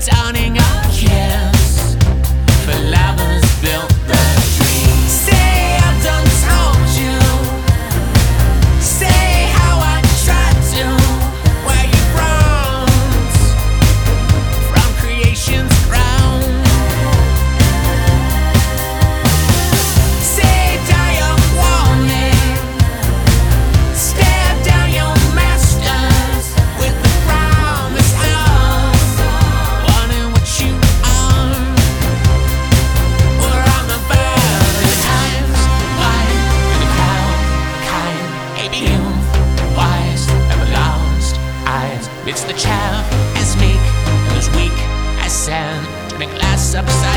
dawning a kiss for lovers built the dream. Say I done told you, say how I tried to wear your bronze from creation's crown. Say dire warning, stare down your masters with the promise of wanting what you are. We're on the verge of times wide in the crowd, kind, ABU, wise, ever lost eyes. It's the chaff as meek and as weak as sand, turning glass upside